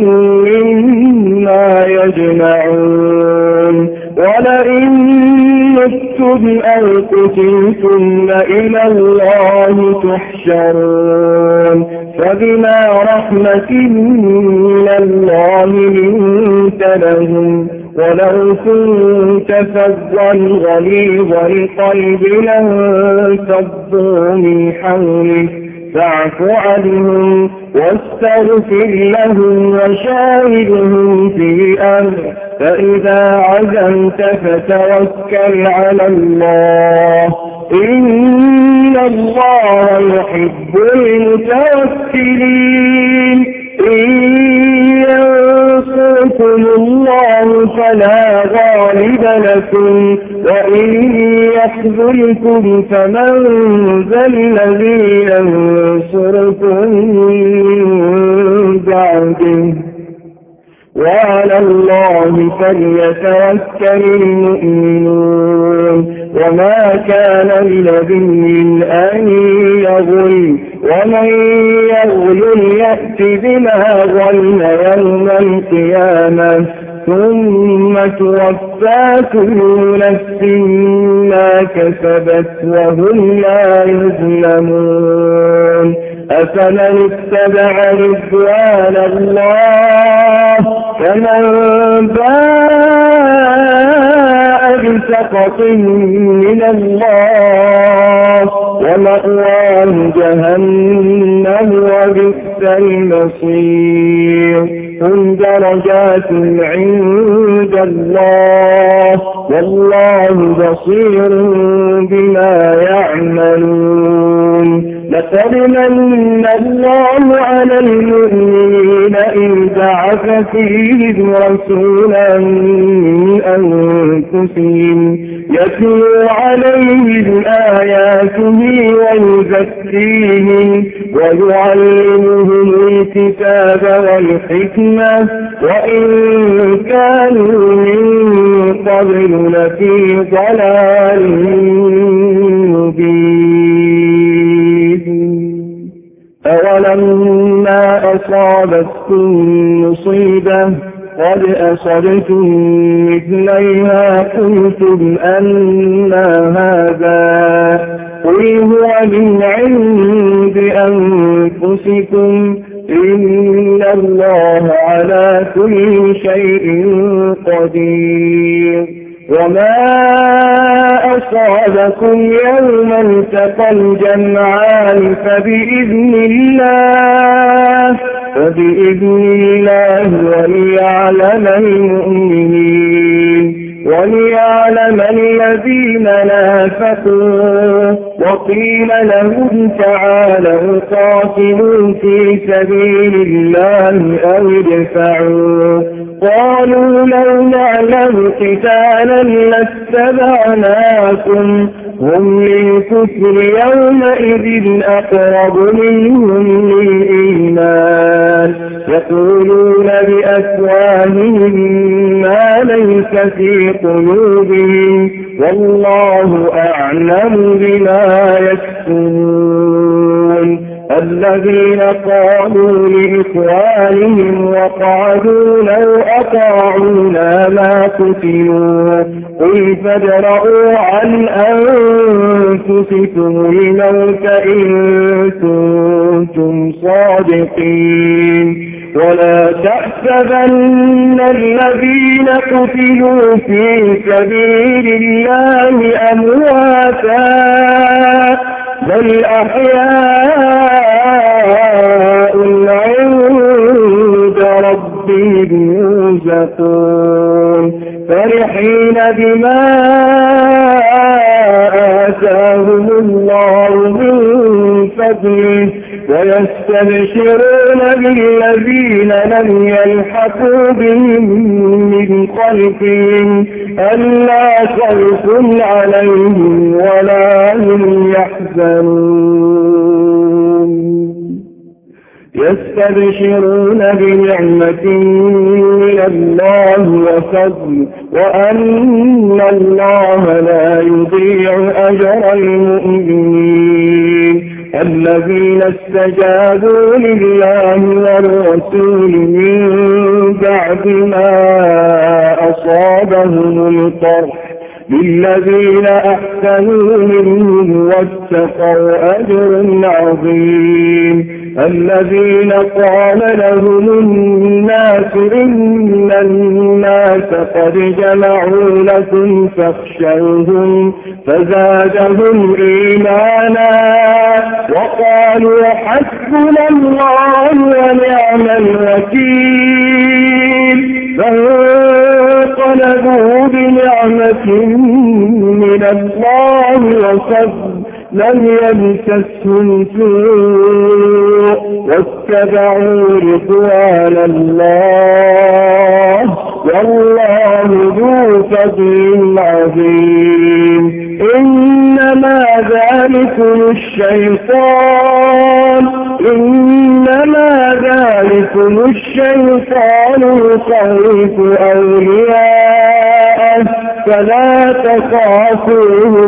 مما يجمعون ولئن متم أو قتلتم لإلى الله تحشرون فبما رحمة من الله لنت لهم ولو كنت فظا غليظ القلب لانفضوا من حولك فاعف عنهم واستغفر لهم وشاورهم في الأمر فإذا عزمت فتوكل على الله إن الله يحب المتوكلين إن ينصركم يخذلكم فمن ذا الذي ينصركم من بعده وعلى الله فليتوكل المؤمنون وما كان لنبي أن يغل ومن يغل يأت بما غل يوم القيامة ثم توفى كل نفس ما كسبت وهم لا يظلمون أفمن اتبع رضوان الله كمن باء بسخط من الله ومأواه جهنم وبئس المصير هم درجات عند الله والله بصير بما يعملون لقد من الله على المؤمنين إذ بعث فيهم رسولا من أنفسهم يتلو عليهم آياته ويزكيهم ويعلمهم الكتاب والحكمة وإن كانوا من قبل لفي ضلال مبين أولما أصابتكم مصيبة قد أصبتم مثليها قلتم أنى هذا قل هو من عند أنفسكم إن الله على كل شيء قدير وما أصابكم يوم التقى الجمعان فبإذن الله وليعلم المؤمنين وليعلم الذين نافقوا وقيل لهم تعالوا قاتلوا في سبيل الله أو ادفعوا قالوا لو نعلم قتالا لاتبعناكم هم للكفر يومئذ أقرب منهم للإيمان يقولون بأفواههم ما ليس في قلوبهم والله أعلم بما يكتمون الذين قالوا لإخوانهم وقعدوا لو أطاعونا ما قتلوا قل فادرءوا عن أنفسكم الموت إن كنتم صادقين ولا تحسبن الذين قتلوا في سبيل الله أمواتا بل أحياء عند ربهم يرزقون فرحين بما آتاهم الله من فضله ويستبشرون بالذين لم يلحقوا بهم من خلفهم ألا خوف عليهم ولا هم يحزنون يستبشرون بنعمة من الله وفضل وأن الله لا يضيع أجر المؤمنين الذين استجابوا لله والرسول من بعد ما أصابهم القرح للذين أحسنوا منهم واتقوا أجر عظيم الذين قال لهم الناس إن الناس قد جمعوا لكم فاخشوهم فزادهم إيمانا وقالوا حسبنا الله ونعم الوكيل فانقلبوا بنعمة من الله وفضل لم يمسسهم سوء واتبعوا رضوان الله والله ذو فضل عظيم إنما إنما ذلكم الشيطان يخوف أولياءه فلا تخافوهم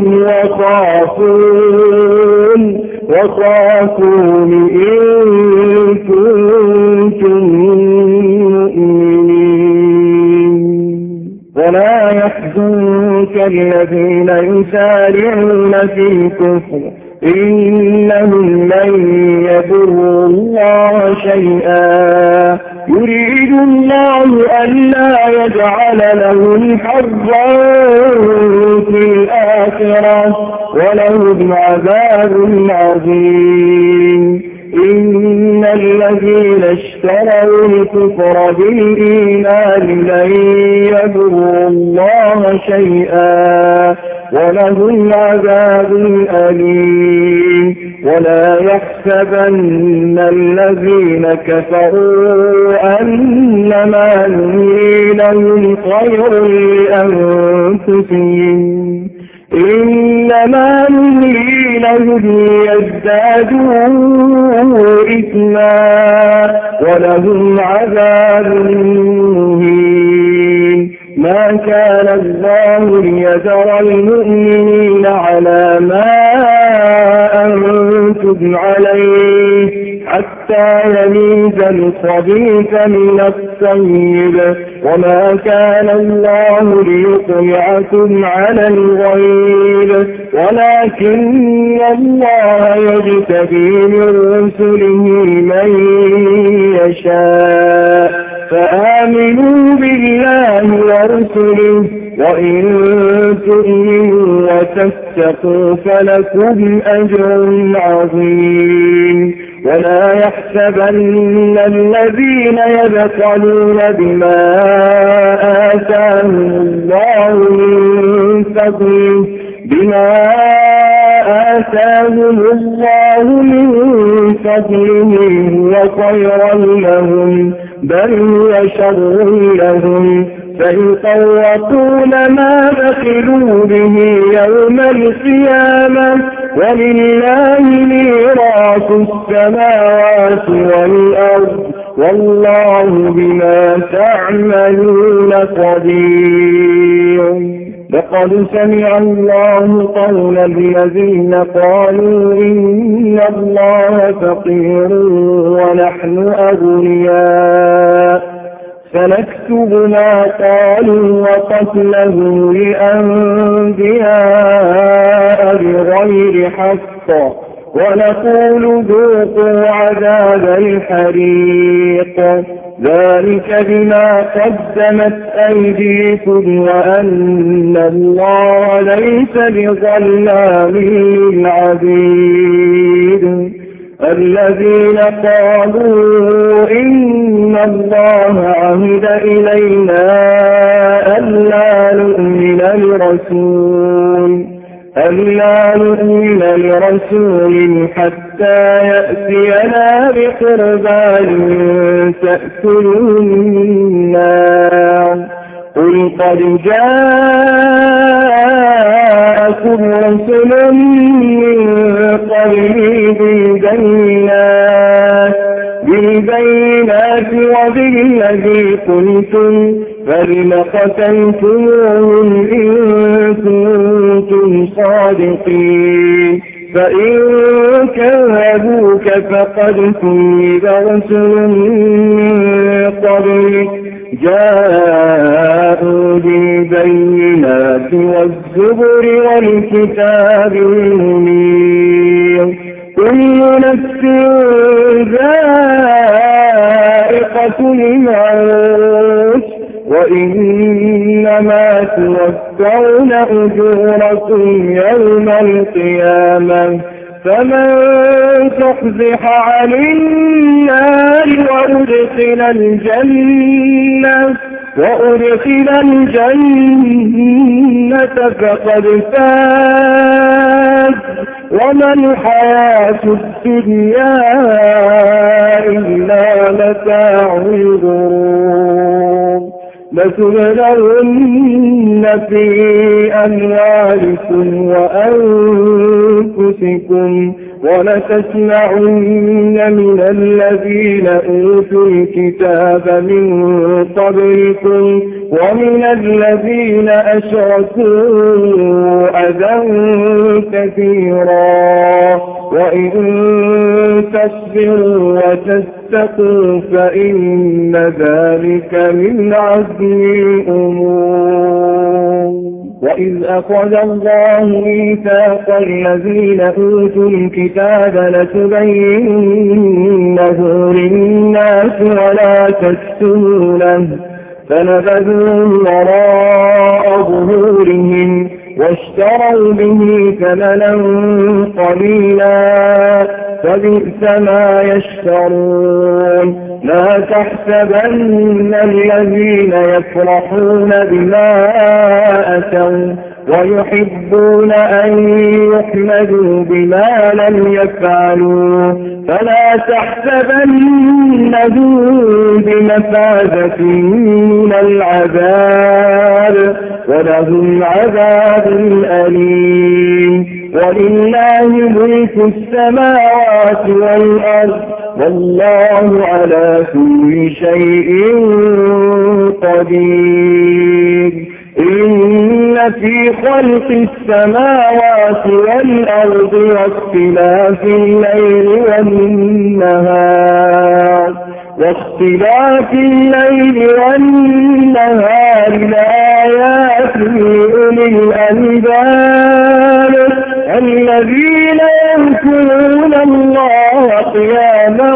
وخافون إن كنتم مؤمنين ولا يحزنك الذين يسارعون في الكفر إنهم لن يضروا الله شيئا يريد الله ألا يجعل لهم حظا في الآخرة ولهم عذاب عظيم إن الذين اشتروا الكفر بالإيمان لن يضروا الله شيئا ولهم عذاب أليم ولا يحسبن الذين كفروا أنما نملي لهم خير لأنفسهم إنما نملي لهم ليزدادوا إثما ولهم عذاب مهين ما كان الله ليذر المؤمنين على ما أنتم عليه حتى يميز الخبيث من الطيب وما كان الله ليطلعكم على الغيب ولكن الله يجتبي من رسله من يشاء فآمنوا بالله ورسله وإن تؤمنوا وتتقوا فلكم أجر عظيم ولا يحسبن الذين يبخلون بما آتاهم الله من فضله وخيرا لهم بل هو شر لهم فيطوقون ما بخلوا به يوم القيامة ولله ميراث السماوات والأرض والله بما تعملون خبير لقد سمع الله قول الذين قالوا إن الله فقير ونحن أغنياء فنكتب ما قالوا وقتلهم لأنبياء بغير حق ونقول ذوقوا عذاب الحريق ذلك بما قدمت أيديكم وأن الله ليس بظلام للعبيد الذين قالوا إن الله عهد إلينا ألا نؤمن لرسول حتى يأتينا بقربان تأكله النار قل قد جاءكم رسل من قبلي بالبينات وبالذي قلتم فلم قتلتموهم إن كنتم صادقين فإن كذبوك فقد كذب رسل من قبلك جاءوا بالبينات والزبر والكتاب المنير كل نفس ذائقة الموت وإنما توفون أجوركم يوم القيامة فمن تحزح عن النار وأدخل الجنة فقد فاز وما الحياة الدنيا إلا متاع الغرور لتبلغن في أموالكم وأنفسكم ولتسمعن من الذين أوتوا الكتاب من قبلكم ومن الذين أشركوا أذى كثيرا وإن تصبروا وتتقوا فإن ذلك من عزم الأمور. وإذ أخذ الله ميثاق الذين أوتوا الكتاب لتبيننه للناس ولا تكتمونه فنبذوه وراء ظهورهم واشتروا به ثمنا قليلا فبئس ما يشترون. لا تحسبن الذين يفرحون بما أتوا ويحبون أن يحمدوا بما لم يفعلوا فلا تحسبنهم بمفازة من العذاب ولهم عذاب أليم. ولله ملك السماوات والأرض والله على كل شيء قدير. إن في خلق السماوات والأرض واختلاف الليل والنهار لآيات لأولي الألباب الذين يذكرون الله قياما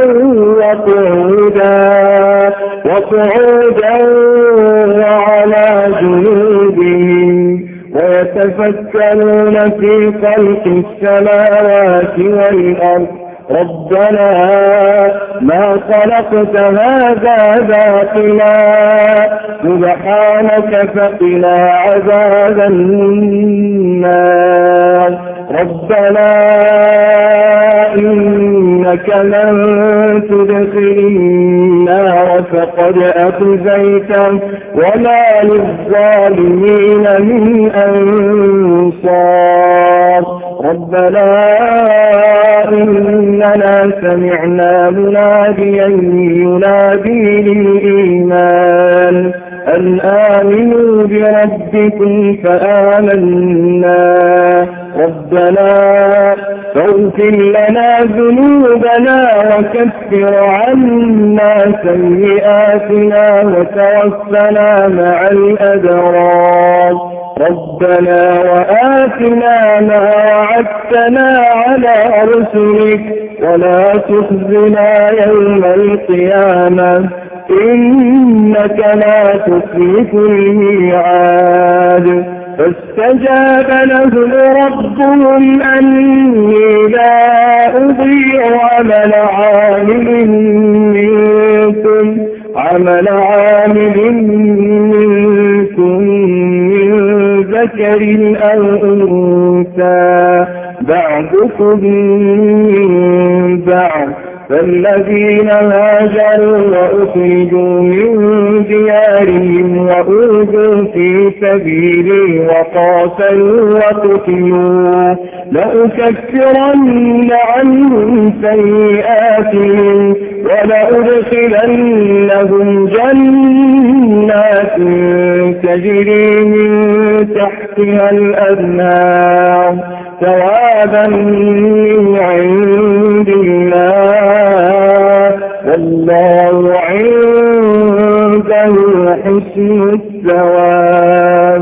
وقعودا وعلى جنوبهم ويتفكرون في خلق السماوات والأرض ربنا ما خلقت هذا باطلا سبحانك فقنا عذاب النار. ربنا إنك من تدخل النار فقد أخزيته وما للظالمين من أنصار. ربنا إننا سمعنا مناديا ينادي للإيمان أن آمنوا بربكم فآمنا. ربنا فاغفر لنا ذنوبنا وكفر عنا سيئاتنا وتوفنا مع الأبرار. ربنا وآتنا ما وعدتنا على رسلك ولا تخزنا يوم القيامة إنك لا تخلف الميعاد. فاستجاب لهم ربهم أني لا أضيع عمل عامل منكم من ذكر أو أنثى بعضكم من بعض. فالذين هاجروا وأخرجوا من ديارهم وأوذوا في سبيلي وقاتلوا وقتلوا لأكفرن عنهم سيئاتهم ولأدخلنهم جنات تجري من تحتها الأنهار ثوابا من عند الله والله عنده حسن الثواب.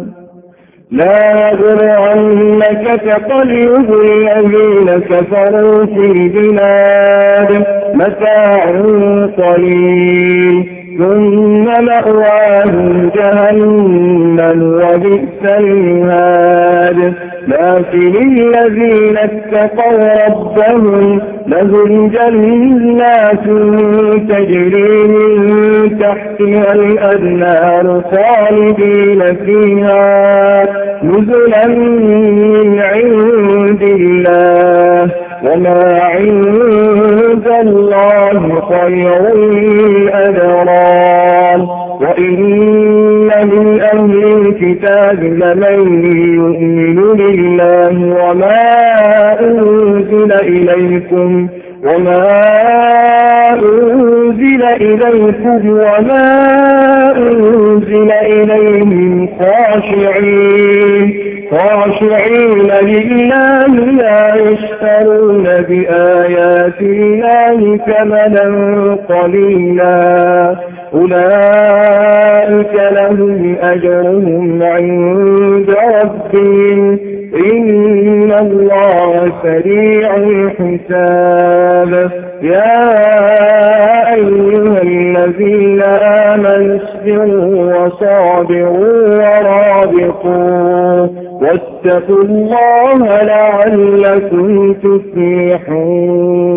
لا يغرنك تقلب الذين كفروا في البلاد متاع قليل ثم مأواهم جهنم وبئس المهاد. لكن الذين اتقوا ربهم لهم جنات تجري من تحتها الأنهار خالدين فيها نزلا من عند الله وما عند الله خير للأبرار. وإن الكتاب لمن يؤمن بالله وما أنزل إليكم وما أنزل إليهم خاشعين لله لا يشترون بآيات الله ثمنا قليلا أولئك لهم أجرهم عند ربهم إن الله سريع الحساب يا أيها الذين آمنوا اصبروا وصابروا ورابطوا واتقوا الله لعلكم تفلحون